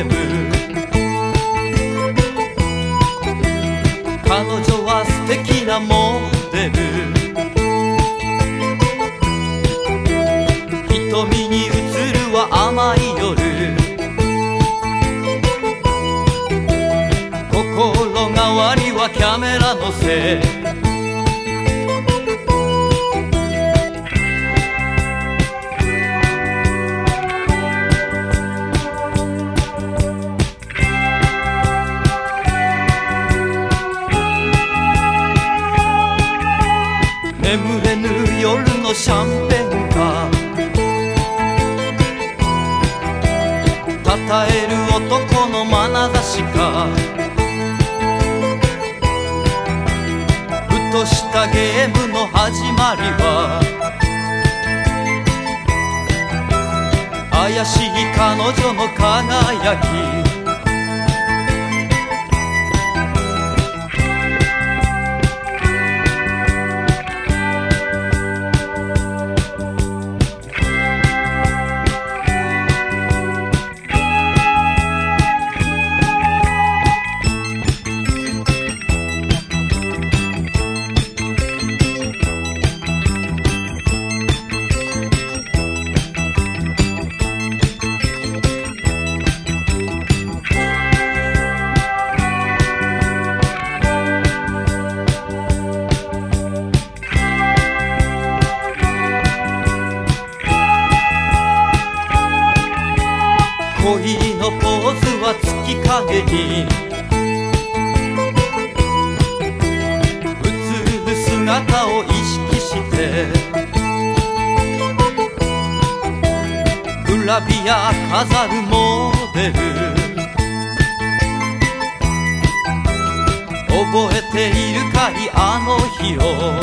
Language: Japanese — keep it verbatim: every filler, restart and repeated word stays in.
デル、彼女は素敵なモデル、瞳に映るは甘い夜、心変わりはキャメラのせい、眠れぬ夜のシャンペンか称える男の眼差しか、ふとしたゲームの始まりは怪しい彼女の輝き、恋のポーズは月影に映る姿を意識してグラビア飾るモデル、覚えているかいあの日を